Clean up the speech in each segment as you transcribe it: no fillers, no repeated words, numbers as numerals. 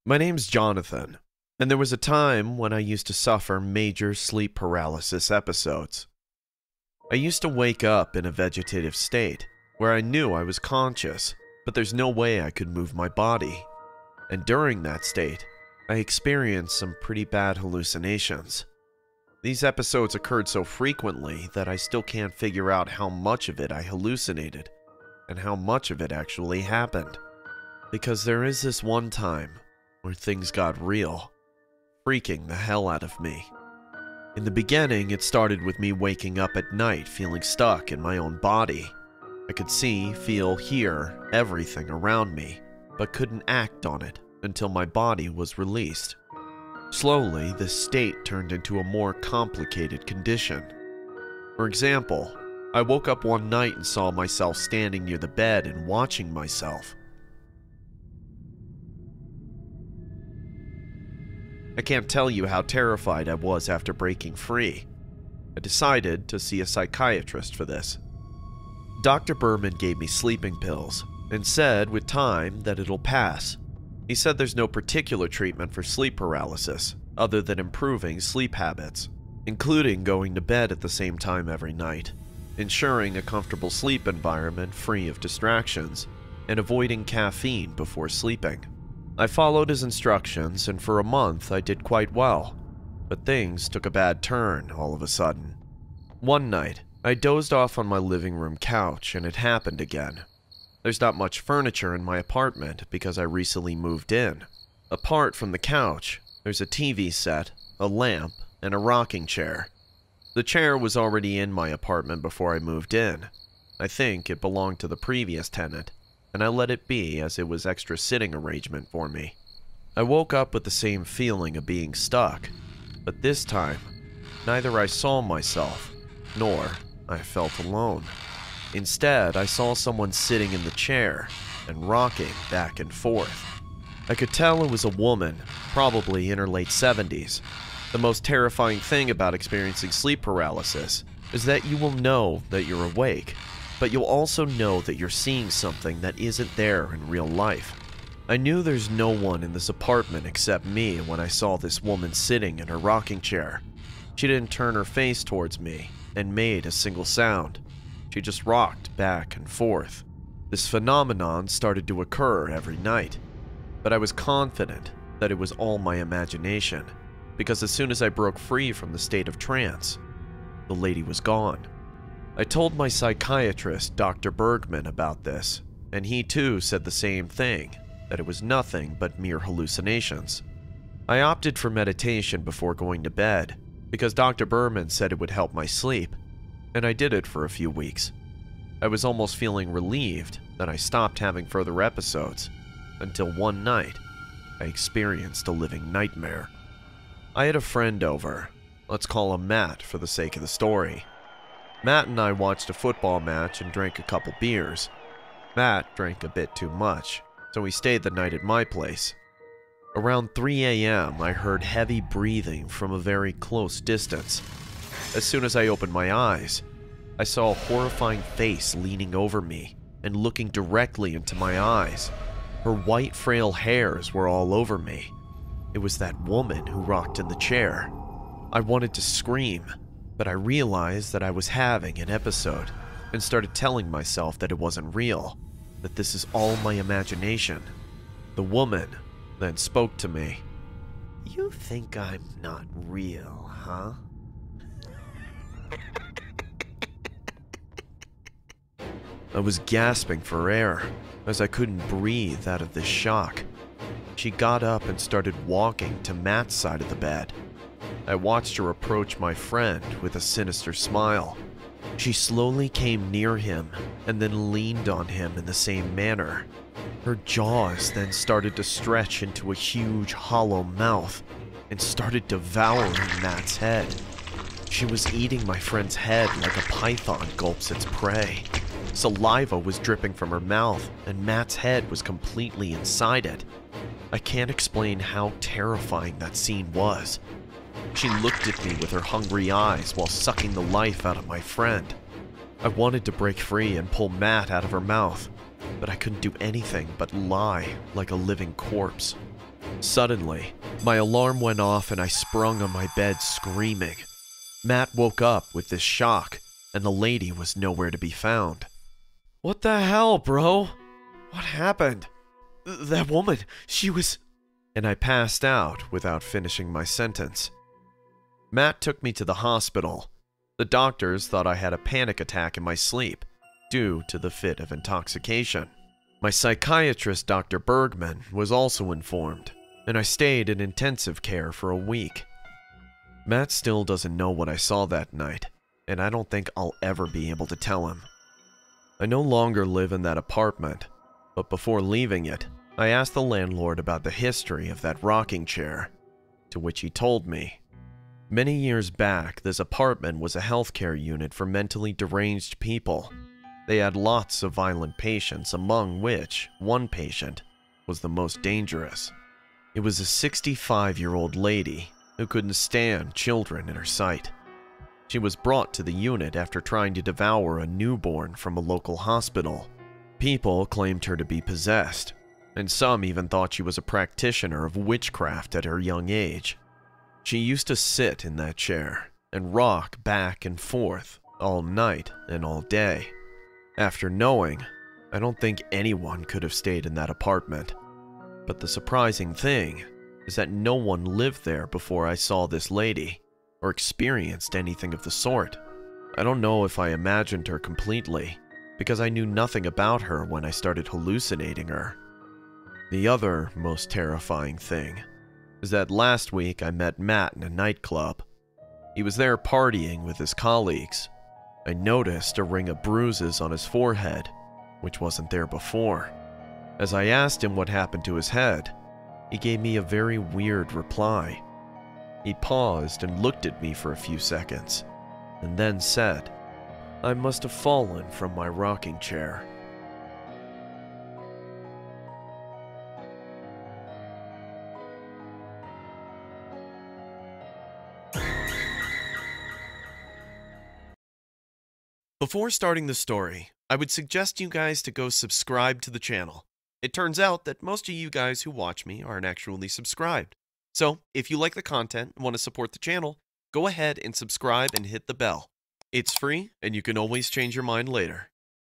My name's Jonathan, and there was a time when I used to suffer major sleep paralysis episodes. I used to wake up in a vegetative state where I knew I was conscious, but there's no way I could move my body. And during that state, I experienced some pretty bad hallucinations. These episodes occurred so frequently that I still can't figure out how much of it I hallucinated and how much of it actually happened. Because there is this one time where things got real, freaking the hell out of me. In the beginning, it started with me waking up at night feeling stuck in my own body. I could see, feel, hear everything around me, but couldn't act on it until my body was released. Slowly, this state turned into a more complicated condition. For example, I woke up one night and saw myself standing near the bed and watching myself. I can't tell you how terrified I was after breaking free. I decided to see a psychiatrist for this. Dr. Berman gave me sleeping pills and said with time that it'll pass. He said there's no particular treatment for sleep paralysis other than improving sleep habits, including going to bed at the same time every night, ensuring a comfortable sleep environment free of distractions, and avoiding caffeine before sleeping. I followed his instructions, and for a month I did quite well, but things took a bad turn all of a sudden. One night, I dozed off on my living room couch, and it happened again. There's not much furniture in my apartment because I recently moved in. Apart from the couch, there's a TV set, a lamp, and a rocking chair. The chair was already in my apartment before I moved in. I think it belonged to the previous tenant, and I let it be as it was extra sitting arrangement for me. I woke up with the same feeling of being stuck, but this time, neither I saw myself, nor I felt alone. Instead, I saw someone sitting in the chair and rocking back and forth. I could tell it was a woman, probably in her late 70s. The most terrifying thing about experiencing sleep paralysis is that you will know that you're awake, but you'll also know that you're seeing something that isn't there in real life. I knew there's no one in this apartment except me when I saw this woman sitting in her rocking chair. She didn't turn her face towards me and made a single sound. She just rocked back and forth. This phenomenon started to occur every night, but I was confident that it was all my imagination, because as soon as I broke free from the state of trance, the lady was gone. I told my psychiatrist, Dr. Bergman, about this, and he too said the same thing, that it was nothing but mere hallucinations. I opted for meditation before going to bed, because Dr. Bergman said it would help my sleep, and I did it for a few weeks. I was almost feeling relieved that I stopped having further episodes, until one night, I experienced a living nightmare. I had a friend over. Let's call him Matt for the sake of the story. Matt and I watched a football match and drank a couple beers. Matt drank a bit too much, so he stayed the night at my place. Around 3 a.m., I heard heavy breathing from a very close distance. As soon as I opened my eyes, I saw a horrifying face leaning over me and looking directly into my eyes. Her white, frail hairs were all over me. It was that woman who rocked in the chair. I wanted to scream, but I realized that I was having an episode and started telling myself that it wasn't real, that this is all my imagination. The woman then spoke to me. "You think I'm not real, huh?" I was gasping for air, as I couldn't breathe out of this shock. She got up and started walking to Matt's side of the bed. I watched her approach my friend with a sinister smile. She slowly came near him and then leaned on him in the same manner. Her jaws then started to stretch into a huge hollow mouth and started devouring Matt's head. She was eating my friend's head like a python gulps its prey. Saliva was dripping from her mouth, and Matt's head was completely inside it. I can't explain how terrifying that scene was. She looked at me with her hungry eyes while sucking the life out of my friend. I wanted to break free and pull Matt out of her mouth, but I couldn't do anything but lie like a living corpse. Suddenly, my alarm went off and I sprung on my bed screaming. Matt woke up with this shock, and the lady was nowhere to be found. "What the hell, bro? What happened? That woman, she was..." And I passed out without finishing my sentence. Matt took me to the hospital. The doctors thought I had a panic attack in my sleep due to the fit of intoxication. My psychiatrist, Dr. Bergman, was also informed, and I stayed in intensive care for a week. Matt still doesn't know what I saw that night, and I don't think I'll ever be able to tell him. I no longer live in that apartment, but before leaving it, I asked the landlord about the history of that rocking chair, to which he told me. Many years back, this apartment was a healthcare unit for mentally deranged people. They had lots of violent patients, among which one patient was the most dangerous. It was a 65-year-old lady who couldn't stand children in her sight. She was brought to the unit after trying to devour a newborn from a local hospital. People claimed her to be possessed, and some even thought she was a practitioner of witchcraft at her young age. She used to sit in that chair and rock back and forth all night and all day. After knowing, I don't think anyone could have stayed in that apartment. But the surprising thing is that no one lived there before I saw this lady, or experienced anything of the sort. I don't know if I imagined her completely, because I knew nothing about her when I started hallucinating her. The other most terrifying thing is that last week I met Matt in a nightclub. He was there partying with his colleagues. I noticed a ring of bruises on his forehead, which wasn't there before. As I asked him what happened to his head, he gave me a very weird reply. He paused and looked at me for a few seconds, and then said, "I must have fallen from my rocking chair." Before starting the story, I would suggest you guys to go subscribe to the channel. It turns out that most of you guys who watch me aren't actually subscribed. So, if you like the content and want to support the channel, go ahead and subscribe and hit the bell. It's free, and you can always change your mind later.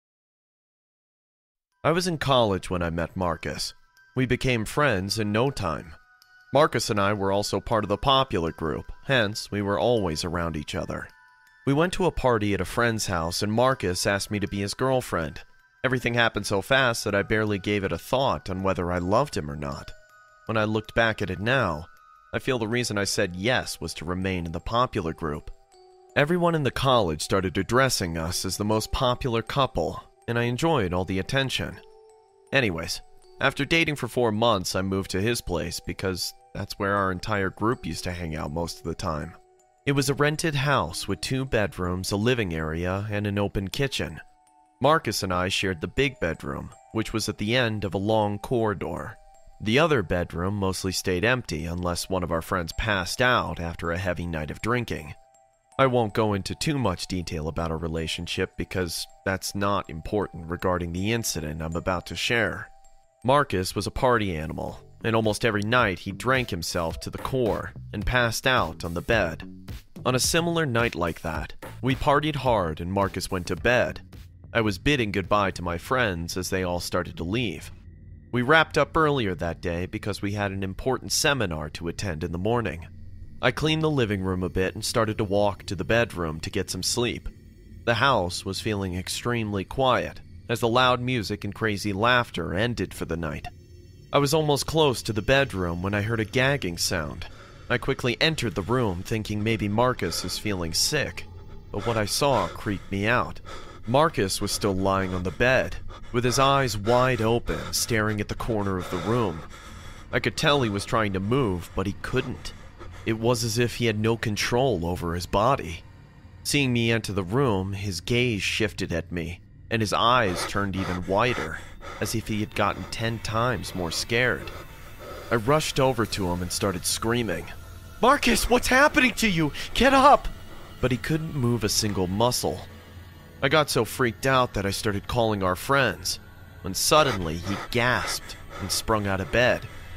I was in college when I met Marcus. We became friends in no time. Marcus and I were also part of the popular group, hence we were always around each other. We went to a party at a friend's house and Marcus asked me to be his girlfriend. Everything happened so fast that I barely gave it a thought on whether I loved him or not. When I looked back at it now, I feel the reason I said yes was to remain in the popular group. Everyone in the college started addressing us as the most popular couple, and I enjoyed all the attention. Anyways, after dating for 4 months, I moved to his place because that's where our entire group used to hang out most of the time. It was a rented house with 2 bedrooms, a living area, and an open kitchen. Marcus and I shared the big bedroom, which was at the end of a long corridor. The other bedroom mostly stayed empty unless one of our friends passed out after a heavy night of drinking. I won't go into too much detail about our relationship because that's not important regarding the incident I'm about to share. Marcus was a party animal, and almost every night he drank himself to the core and passed out on the bed. On a similar night like that, we partied hard and Marcus went to bed. I was bidding goodbye to my friends as they all started to leave. We wrapped up earlier that day because we had an important seminar to attend in the morning. I cleaned the living room a bit and started to walk to the bedroom to get some sleep. The house was feeling extremely quiet as the loud music and crazy laughter ended for the night. I was almost close to the bedroom when I heard a gagging sound. I quickly entered the room thinking maybe Marcus is feeling sick, but what I saw creeped me out. Marcus was still lying on the bed, with his eyes wide open, staring at the corner of the room. I could tell he was trying to move, but he couldn't. It was as if he had no control over his body. Seeing me enter the room, his gaze shifted at me, and his eyes turned even wider, as if he had gotten 10 times more scared. I rushed over to him and started screaming, "Marcus, what's happening to you? Get up!" But he couldn't move a single muscle. I got so freaked out that I started calling our friends, when suddenly he gasped and sprung out of bed.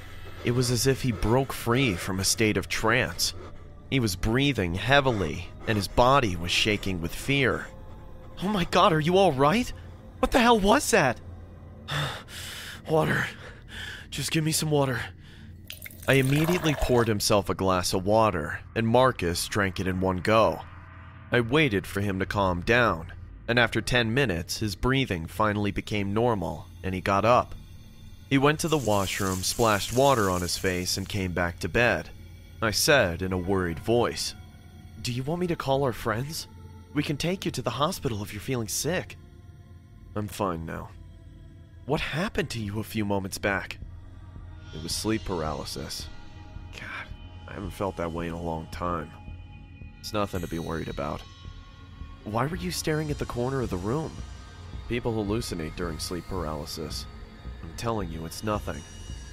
It was as if he broke free from a state of trance. He was breathing heavily, and his body was shaking with fear. "Oh my God, are you all right? What the hell was that?" "Water. Just give me some water." I immediately poured himself a glass of water, and Marcus drank it in one go. I waited for him to calm down, and after 10 minutes, his breathing finally became normal, and he got up. He went to the washroom, splashed water on his face, and came back to bed. I said in a worried voice, "Do you want me to call our friends? We can take you to the hospital if you're feeling sick." "I'm fine now." "What happened to you a few moments back?" "It was sleep paralysis. God, I haven't felt that way in a long time. It's nothing to be worried about." "Why were you staring at the corner of the room?" "People hallucinate during sleep paralysis. I'm telling you, it's nothing."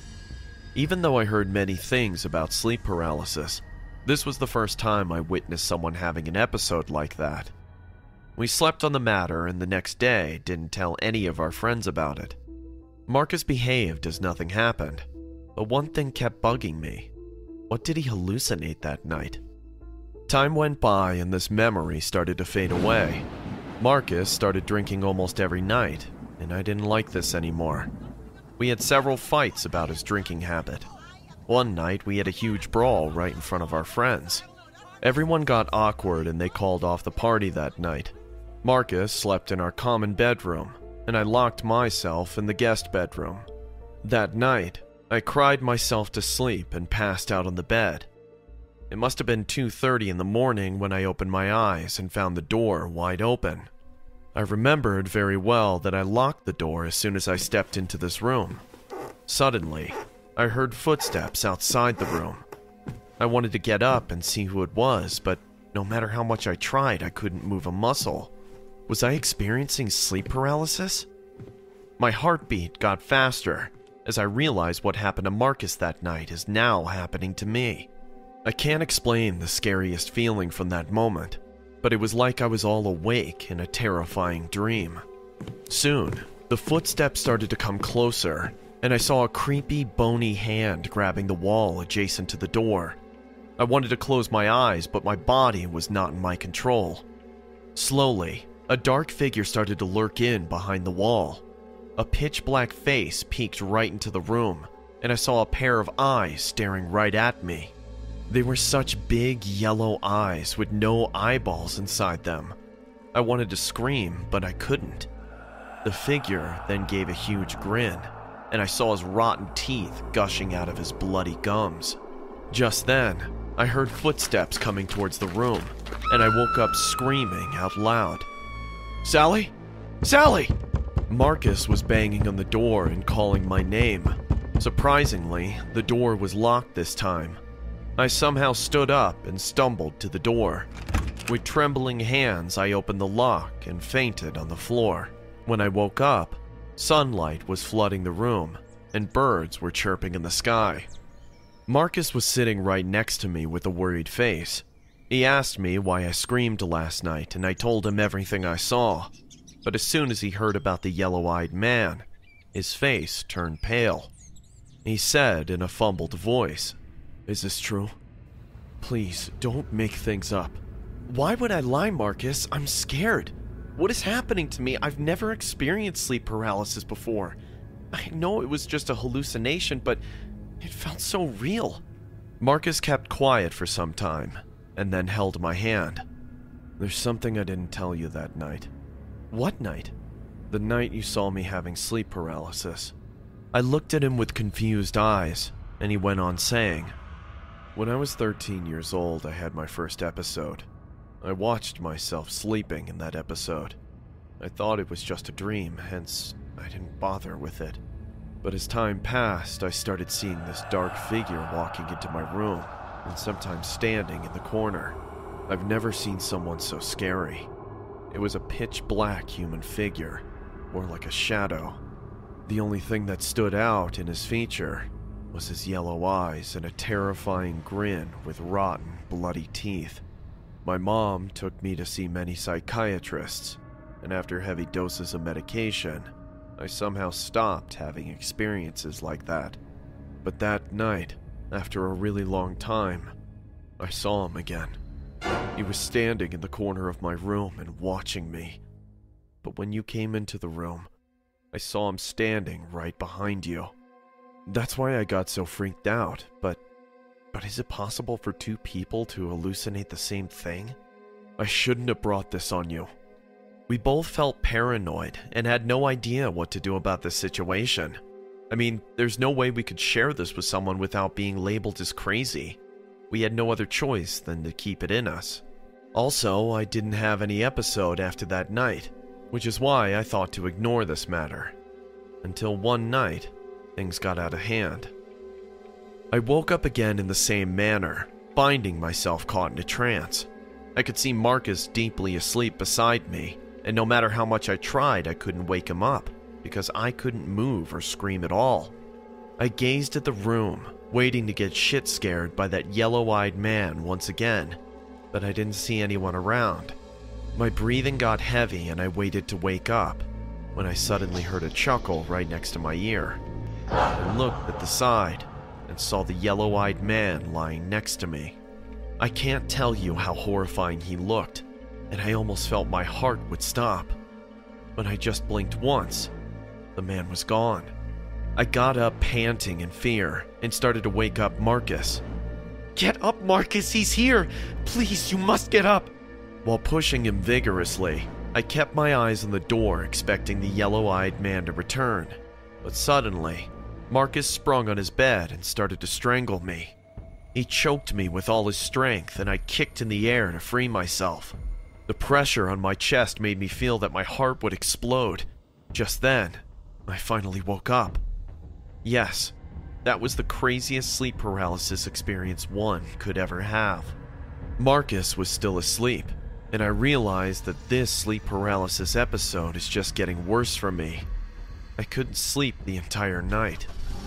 Even though I heard many things about sleep paralysis, this was the first time I witnessed someone having an episode like that. We slept on the matter, and the next day didn't tell any of our friends about it. Marcus behaved as nothing happened, but one thing kept bugging me. What did he hallucinate that night? Time went by and this memory started to fade away. Marcus started drinking almost every night, and I didn't like this anymore. We had several fights about his drinking habit. One night we had a huge brawl right in front of our friends. Everyone got awkward and they called off the party that night. Marcus slept in our common bedroom, and I locked myself in the guest bedroom. That night, I cried myself to sleep and passed out on the bed. It must have been 2:30 in the morning when I opened my eyes and found the door wide open. I remembered very well that I locked the door as soon as I stepped into this room. Suddenly, I heard footsteps outside the room. I wanted to get up and see who it was, but no matter how much I tried, I couldn't move a muscle. Was I experiencing sleep paralysis? My heartbeat got faster as I realized what happened to Marcus that night is now happening to me. I can't explain the scariest feeling from that moment, but it was like I was all awake in a terrifying dream. Soon, the footsteps started to come closer, and I saw a creepy, bony hand grabbing the wall adjacent to the door. I wanted to close my eyes, but my body was not in my control. Slowly, a dark figure started to lurk in behind the wall. A pitch-black face peeked right into the room, and I saw a pair of eyes staring right at me. They were such big yellow eyes with no eyeballs inside them. I wanted to scream, but I couldn't. The figure then gave a huge grin, and I saw his rotten teeth gushing out of his bloody gums. Just then, I heard footsteps coming towards the room, and I woke up screaming out loud. "Sally? Sally!" Marcus was banging on the door and calling my name. Surprisingly, the door was locked this time. I somehow stood up and stumbled to the door. With trembling hands, I opened the lock and fainted on the floor. When I woke up, sunlight was flooding the room, and birds were chirping in the sky. Marcus was sitting right next to me with a worried face. He asked me why I screamed last night, and I told him everything I saw. But as soon as he heard about the yellow-eyed man, his face turned pale. He said in a fumbled voice, "Is this true? Please, don't make things up." "Why would I lie, Marcus? I'm scared. What is happening to me? I've never experienced sleep paralysis before. I know it was just a hallucination, but it felt so real." Marcus kept quiet for some time, and then held my hand. "There's something I didn't tell you that night." "What night?" "The night you saw me having sleep paralysis." I looked at him with confused eyes, and he went on saying, "When I was 13 years old, I had my first episode. I watched myself sleeping in that episode. I thought it was just a dream, hence I didn't bother with it. But as time passed, I started seeing this dark figure walking into my room, and sometimes standing in the corner. I've never seen someone so scary. It was a pitch-black human figure, more like a shadow. The only thing that stood out in his feature was his yellow eyes and a terrifying grin with rotten, bloody teeth. My mom took me to see many psychiatrists, and after heavy doses of medication, I somehow stopped having experiences like that. But that night, after a really long time, I saw him again. He was standing in the corner of my room and watching me. But when you came into the room, I saw him standing right behind you. That's why I got so freaked out, but is it possible for two people to hallucinate the same thing? I shouldn't have brought this on you. We both felt paranoid and had no idea what to do about this situation. I mean, there's no way we could share this with someone without being labeled as crazy. We had no other choice than to keep it in us. Also, I didn't have any episode after that night, which is why I thought to ignore this matter. Until one night, things got out of hand. I woke up again in the same manner, finding myself caught in a trance. I could see Marcus deeply asleep beside me, and no matter how much I tried, I couldn't wake him up, because I couldn't move or scream at all. I gazed at the room, waiting to get shit scared by that yellow-eyed man once again, but I didn't see anyone around. My breathing got heavy and I waited to wake up, when I suddenly heard a chuckle right next to my ear. I looked at the side and saw the yellow-eyed man lying next to me. I can't tell you how horrifying he looked, and I almost felt my heart would stop. But I just blinked once. The man was gone. I got up panting in fear and started to wake up Marcus. "Get up, Marcus, he's here! Please, you must get up!" While pushing him vigorously, I kept my eyes on the door expecting the yellow-eyed man to return. But suddenly, Marcus sprung on his bed and started to strangle me. He choked me with all his strength and I kicked in the air to free myself. The pressure on my chest made me feel that my heart would explode. Just then, I finally woke up. Yes, that was the craziest sleep paralysis experience one could ever have. Marcus was still asleep, and I realized that this sleep paralysis episode is just getting worse for me. I couldn't sleep the entire night.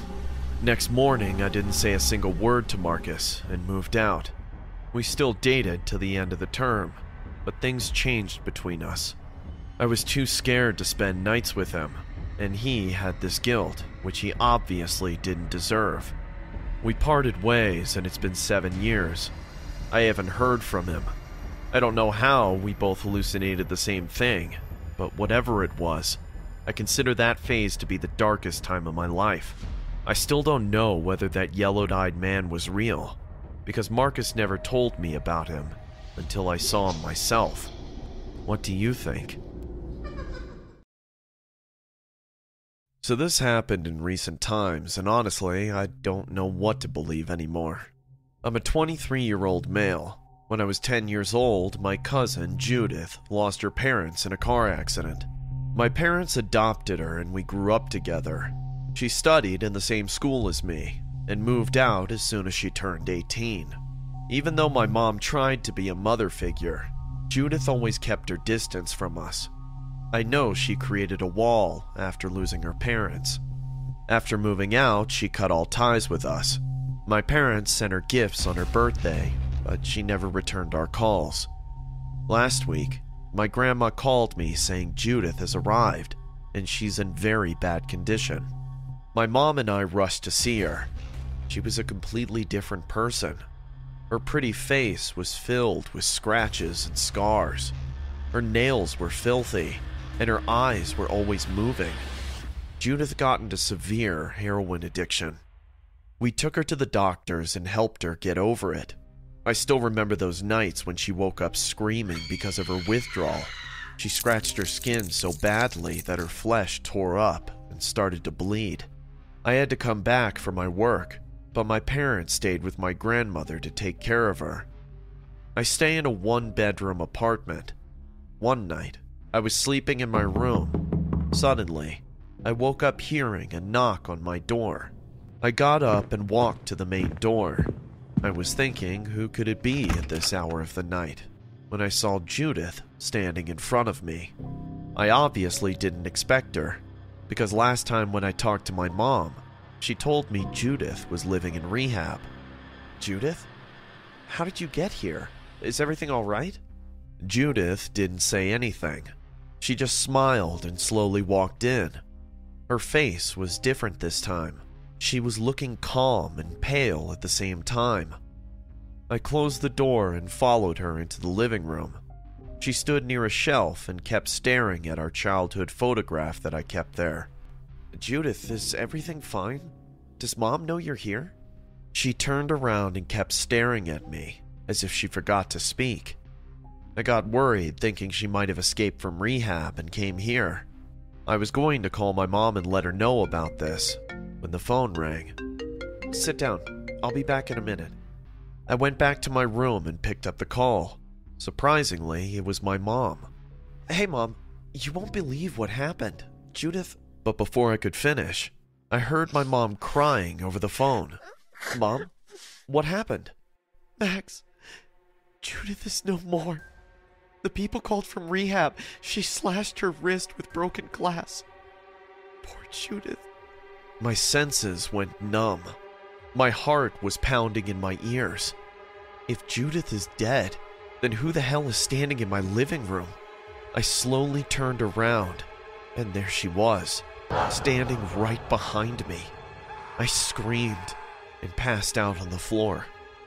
Next morning, I didn't say a single word to Marcus and moved out. We still dated till the end of the term, but things changed between us. I was too scared to spend nights with him, and he had this guilt, which he obviously didn't deserve. We parted ways, and it's been 7 years. I haven't heard from him. I don't know how we both hallucinated the same thing, but whatever it was, I consider that phase to be the darkest time of my life. I still don't know whether that yellow-eyed man was real, because Marcus never told me about him until I saw him myself. What do you think? So this happened in recent times, and honestly, I don't know what to believe anymore. I'm a 23-year-old male. When I was 10 years old, my cousin, Judith, lost her parents in a car accident. My parents adopted her and we grew up together. She studied in the same school as me, and moved out as soon as she turned 18. Even though my mom tried to be a mother figure, Judith always kept her distance from us. I know she created a wall after losing her parents. After moving out, she cut all ties with us. My parents sent her gifts on her birthday, but she never returned our calls. Last week, my grandma called me saying Judith has arrived, and she's in very bad condition. My mom and I rushed to see her. She was a completely different person. Her pretty face was filled with scratches and scars. Her nails were filthy, and her eyes were always moving. Judith got into severe heroin addiction. We took her to the doctors and helped her get over it. I still remember those nights when she woke up screaming because of her withdrawal. She scratched her skin so badly that her flesh tore up and started to bleed. I had to come back for my work, but my parents stayed with my grandmother to take care of her. I stay in a one-bedroom apartment. One night, I was sleeping in my room. Suddenly, I woke up hearing a knock on my door. I got up and walked to the main door. I was thinking, who could it be at this hour of the night, when I saw Judith standing in front of me. I obviously didn't expect her, because last time when I talked to my mom, she told me Judith was living in rehab. Judith? How did you get here? Is everything all right? Judith didn't say anything. She just smiled and slowly walked in. Her face was different this time. She was looking calm and pale at the same time. I closed the door and followed her into the living room. She stood near a shelf and kept staring at our childhood photograph that I kept there. "Judith, is everything fine? Does Mom know you're here?" She turned around and kept staring at me, as if she forgot to speak. I got worried, thinking she might have escaped from rehab and came here. I was going to call my mom and let her know about this, when the phone rang. "Sit down. I'll be back in a minute." I went back to my room and picked up the call. Surprisingly, it was my mom. "Hey, Mom, you won't believe what happened. Judith..." But before I could finish, I heard my mom crying over the phone. "Mom, what happened?" "Max, Judith is no more. The people called from rehab. She slashed her wrist with broken glass. Poor Judith." My senses went numb. My heart was pounding in my ears. If Judith is dead, then who the hell is standing in my living room? I slowly turned around, and there she was, standing right behind me. I screamed and passed out on the floor.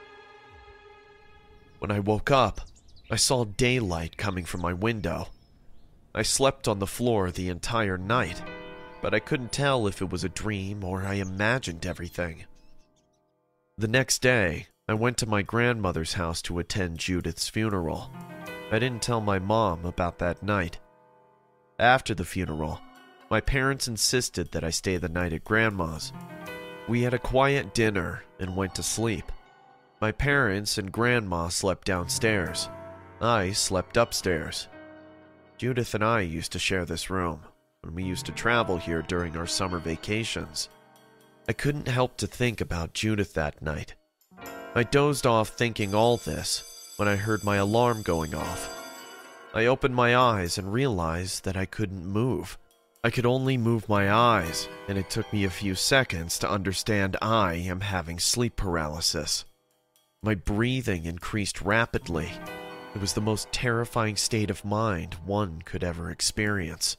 When I woke up, I saw daylight coming from my window. I slept on the floor the entire night, but I couldn't tell if it was a dream or I imagined everything. The next day, I went to my grandmother's house to attend Judith's funeral. I didn't tell my mom about that night. After the funeral, my parents insisted that I stay the night at Grandma's. We had a quiet dinner and went to sleep. My parents and Grandma slept downstairs. I slept upstairs. Judith and I used to share this room, and we used to travel here during our summer vacations. I couldn't help to think about Judith that night. I dozed off thinking all this when I heard my alarm going off. I opened my eyes and realized that I couldn't move. I could only move my eyes, and it took me a few seconds to understand I am having sleep paralysis. My breathing increased rapidly. It was the most terrifying state of mind one could ever experience.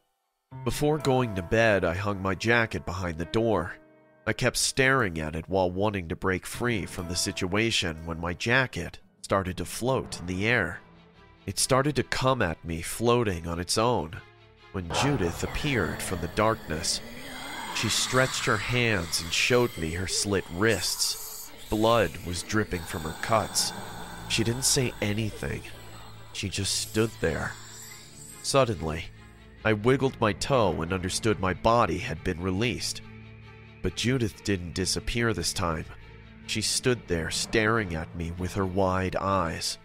Before going to bed, I hung my jacket behind the door. I kept staring at it while wanting to break free from the situation when my jacket started to float in the air. It started to come at me floating on its own when Judith appeared from the darkness. She stretched her hands and showed me her slit wrists. Blood was dripping from her cuts. She didn't say anything. She just stood there. Suddenly, I wiggled my toe and understood my body had been released. But Judith didn't disappear this time. She stood there staring at me with her wide eyes.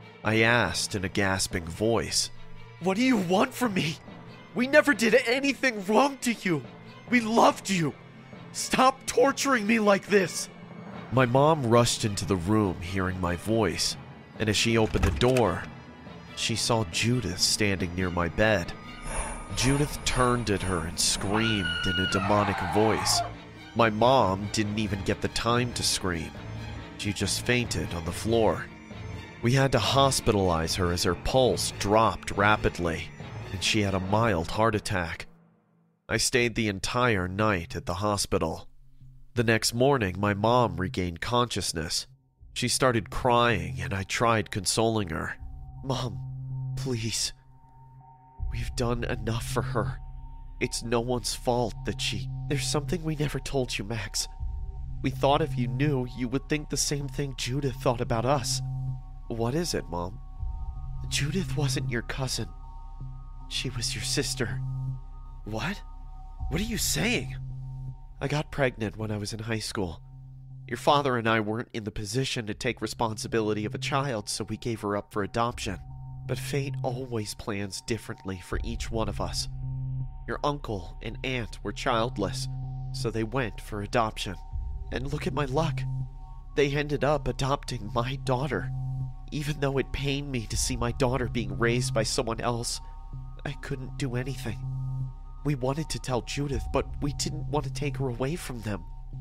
I asked in a gasping voice, "What do you want from me? We never did anything wrong to you. We loved you. Stop torturing me like this." My mom rushed into the room hearing my voice, and as she opened the door, she saw Judith standing near my bed. Judith turned at her and screamed in a demonic voice. My mom didn't even get the time to scream. She just fainted on the floor. We had to hospitalize her as her pulse dropped rapidly, and she had a mild heart attack. I stayed the entire night at the hospital. The next morning, my mom regained consciousness. She started crying, and I tried consoling her. "Mom, please. We've done enough for her. It's no one's fault that she..." "There's something we never told you, Max. We thought if you knew, you would think the same thing Judith thought about us." "What is it, Mom?" "Judith wasn't your cousin. She was your sister." "What? What are you saying?" "I got pregnant when I was in high school. Your father and I weren't in the position to take responsibility of a child, so we gave her up for adoption. But fate always plans differently for each one of us. Your uncle and aunt were childless, so they went for adoption. And look at my luck. They ended up adopting my daughter. Even though it pained me to see my daughter being raised by someone else, I couldn't do anything. We wanted to tell Judith, but we didn't want to take her away from them.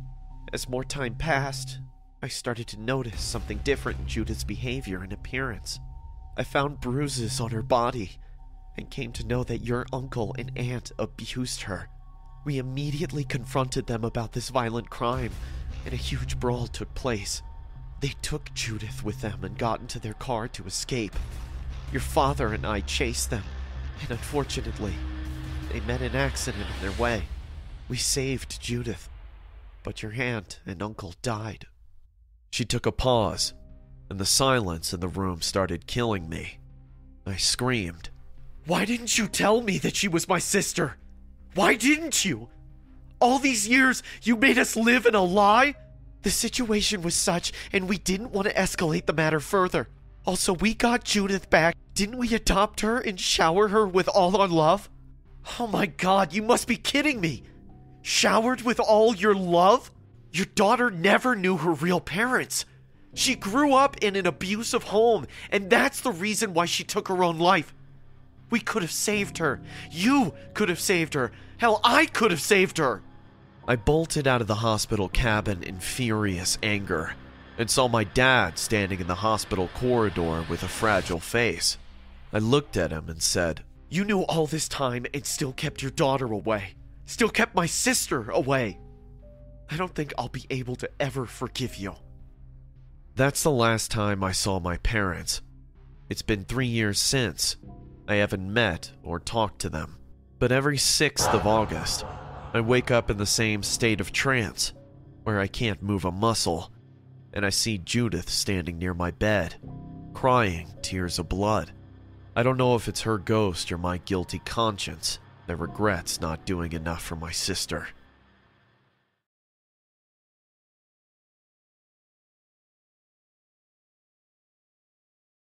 As more time passed, I started to notice something different in Judith's behavior and appearance. I found bruises on her body and came to know that your uncle and aunt abused her. We immediately confronted them about this violent crime, and a huge brawl took place. They took Judith with them and got into their car to escape. Your father and I chased them, and unfortunately, they met an accident on their way. We saved Judith, but your aunt and uncle died." She took a pause, and the silence in the room started killing me. I screamed, "Why didn't you tell me that she was my sister? Why didn't you? All these years, you made us live in a lie? The situation was such, and we didn't want to escalate the matter further. Also, we got Judith back. Didn't we adopt her and shower her with all our love? Oh my God, you must be kidding me. Showered with all your love? Your daughter never knew her real parents. She grew up in an abusive home, and that's the reason why she took her own life. We could have saved her. You could have saved her. Hell, I could have saved her." I bolted out of the hospital cabin in furious anger and saw my dad standing in the hospital corridor with a fragile face. I looked at him and said, "You knew all this time and still kept your daughter away. Still kept my sister away. I don't think I'll be able to ever forgive you." That's the last time I saw my parents. It's been 3 years since. I haven't met or talked to them. But every 6th of August, I wake up in the same state of trance, where I can't move a muscle, and I see Judith standing near my bed, crying tears of blood. I don't know if it's her ghost or my guilty conscience that regrets not doing enough for my sister.